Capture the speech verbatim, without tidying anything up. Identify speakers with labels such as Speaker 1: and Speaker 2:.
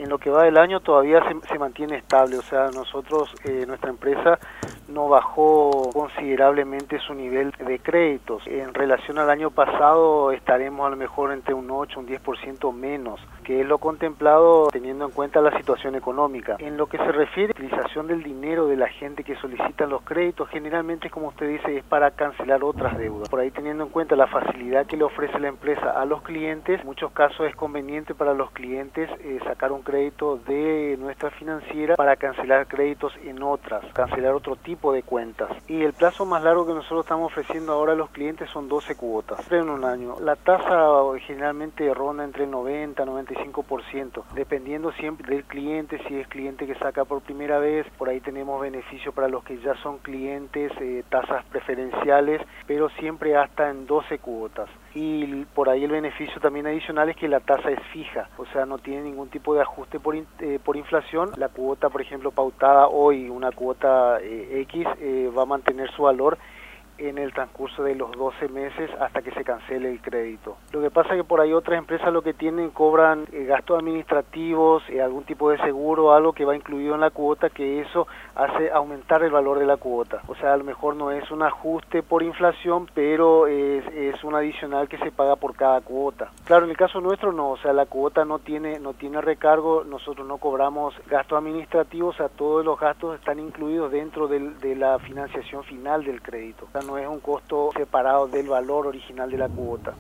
Speaker 1: En lo que va del año todavía se, se mantiene estable, o sea, nosotros, eh, nuestra empresa no bajó considerablemente su nivel de créditos. En relación al año pasado estaremos a lo mejor entre un ocho, un diez por ciento menos, que es lo contemplado teniendo en cuenta la situación económica. En lo que se refiere a la utilización del dinero de la gente que solicita los créditos, generalmente, como usted dice, es para cancelar otras deudas. Por ahí, teniendo en cuenta la facilidad que le ofrece la empresa a los clientes, en muchos casos es conveniente para los clientes eh, sacar un crédito de nuestra financiera para cancelar créditos en otras, cancelar otro tipo de cuentas. Y el plazo más largo que nosotros estamos ofreciendo ahora a los clientes son doce cuotas en un año. La tasa generalmente ronda entre noventa y noventa y cinco por ciento, dependiendo siempre del cliente. Si es cliente que saca por primera vez, por ahí tenemos beneficio para los que ya son clientes, eh, tasas preferenciales, pero siempre hasta en doce cuotas. Y por ahí el beneficio también adicional es que la tasa es fija, o sea, no tiene ningún tipo de ajuste por, in, eh, por inflación. La cuota, por ejemplo, pautada hoy, una cuota eh, X, eh, va a mantener su valor en el transcurso de los doce meses hasta que se cancele el crédito. Lo que pasa es que por ahí otras empresas lo que tienen, cobran eh, gastos administrativos, eh, algún tipo de seguro, algo que va incluido en la cuota, que eso hace aumentar el valor de la cuota. O sea, a lo mejor no es un ajuste por inflación, pero es, es un adicional que se paga por cada cuota. Claro, en el caso nuestro no, o sea, la cuota no tiene, no tiene recargo, nosotros no cobramos gastos administrativos, o sea, todos los gastos están incluidos dentro del, de la financiación final del crédito. O sea, no es un costo separado del valor original de la cuota.